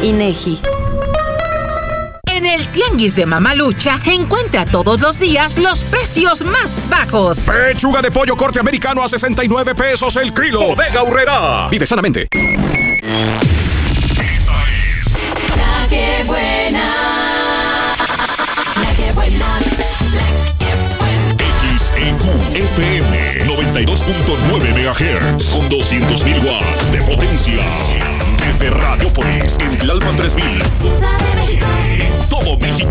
INEGI. En el Tianguis de Mamalucha, encuentra todos los días los precios más bajos. Pechuga de pollo corte americano a 69 pesos el kilo. Bodega Aurrerá. Vive sanamente. Esta es La Que Buena. La Que Buena. XEQ FM 92.9 MHz con 200.000 watts de potencia. Desde Radiopolis en Tlalpan 3000. Todo México.